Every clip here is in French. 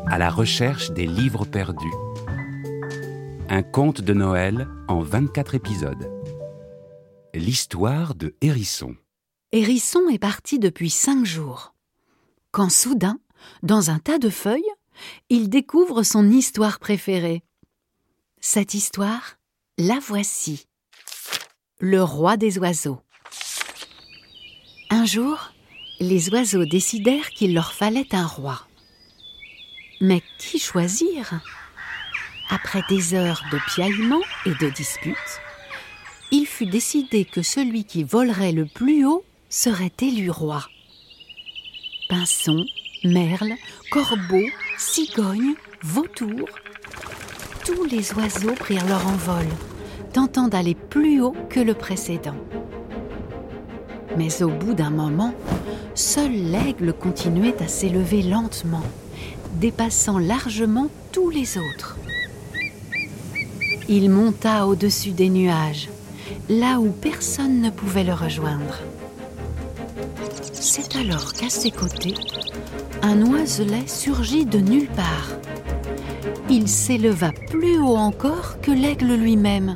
à la recherche des livres perdus. Un conte de Noël en 24 épisodes. L'histoire de Hérisson. Hérisson est parti depuis 5 jours. Quand soudain, dans un tas de feuilles, il découvre son histoire préférée. Cette histoire, la voici. Le roi des oiseaux. Un jour, les oiseaux décidèrent qu'il leur fallait un roi. Mais qui choisir ? Après des heures de piaillements et de disputes, il fut décidé que celui qui volerait le plus haut serait élu roi. Pinsons, merles, corbeaux, cigognes, vautours, tous les oiseaux prirent leur envol, tentant d'aller plus haut que le précédent. Mais au bout d'un moment, seul l'aigle continuait à s'élever lentement, dépassant largement tous les autres. Il monta au-dessus des nuages, là où personne ne pouvait le rejoindre. C'est alors qu'à ses côtés, un oiselet surgit de nulle part. Il s'éleva plus haut encore que l'aigle lui-même.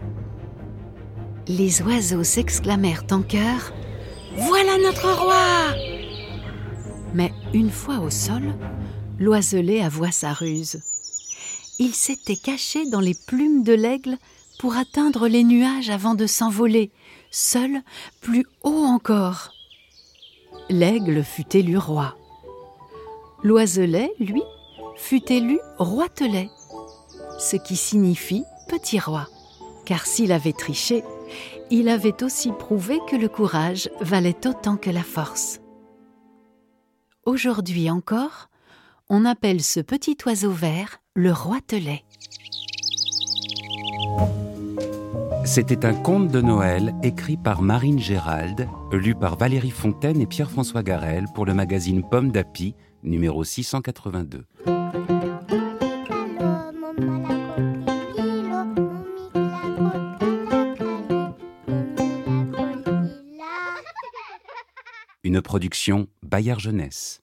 Les oiseaux s'exclamèrent en chœur « Voilà notre roi !» Mais une fois au sol, l'oiselet avoua sa ruse. Il s'était caché dans les plumes de l'aigle pour atteindre les nuages avant de s'envoler, seul, plus haut encore. L'aigle fut élu roi. L'oiselet, lui, fut élu roitelet, ce qui signifie petit roi, car s'il avait triché, il avait aussi prouvé que le courage valait autant que la force. Aujourd'hui encore, on appelle ce petit oiseau vert le roitelet. C'était un conte de Noël écrit par Marine Gérald, lu par Valérie Fontaine et Pierre-François Garel pour le magazine Pomme d'Api, numéro 682. Une production Bayard Jeunesse.